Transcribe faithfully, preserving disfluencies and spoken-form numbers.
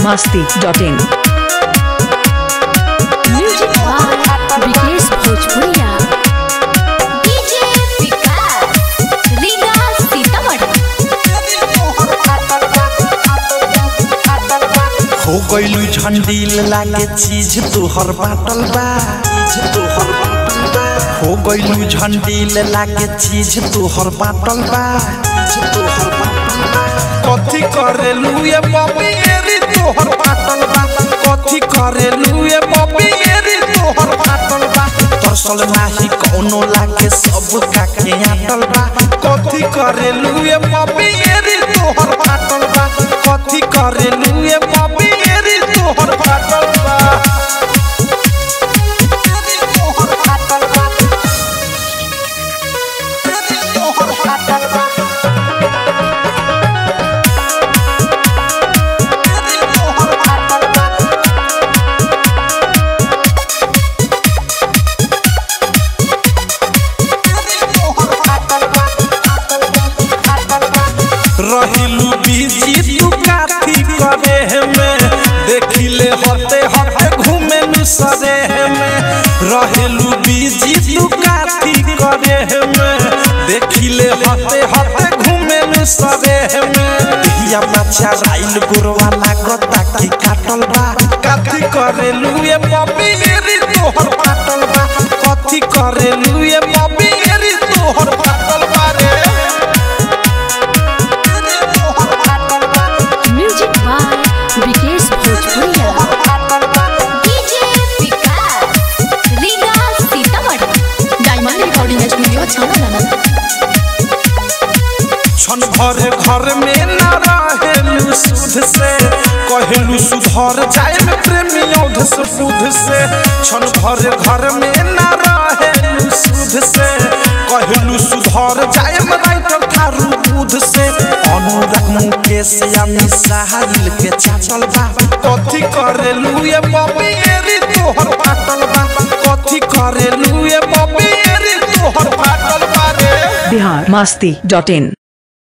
Masti dot in. Music by Vikesh Bhojpuriya. DJ Vikas Riga Sitamarhi. हो गइलू झंडील लागे चीज तोहर बाटल बा, तोहर बाटल बा। हो गइलू झंडील लागे चीज तोहर बाटल बा, तोहर बाटल बा। कथी करेलू ये बबी एरी तोहर बाटल बा, कथी करेलू ये बबी एरी तोहर बाटल बा। तरसल नाही कोनो लागे सब काके आटल बा, कथी करेलू ये बबी एरी तोहर बाटल बा, कथी करेलू ये बबी एरी तोहर बाटल बा। रहिलू बीजी तू काथी करे में, देखिले हते हते घूमे नु सरे में। रहिलू बीजी तू काथी करे में, देखिले हते हते घूमे नु सरे में। दिया बच्चा राइल गुरवा लागता की काटल बा, काथी करेलू ये बबी एरी तोहर बाटल बा, कथी करेलू ये बबी एरी तोहर बाटल बा रे। Music by Vikesh Bhojpuriya. DJ Vikas Riga Sitamarhi. Diamond recording studio छाना। छन भर घर में न रहेलू सुध से, कहलू सुधर जाए में प्रेमी औध से बुध से। छन भर घर में न रहेलू सुध से, कहलू सुधर जाए में राइटर थारू बुध से। अनुराग मुकेश यामी साहिल के चाटल बा, कथी करेलू ये बबी एरी तोहर बाटल बा, कथी करेलू ये बबी एरी तोहर बाटल बा रे। बिहार मस्ती डॉट इन।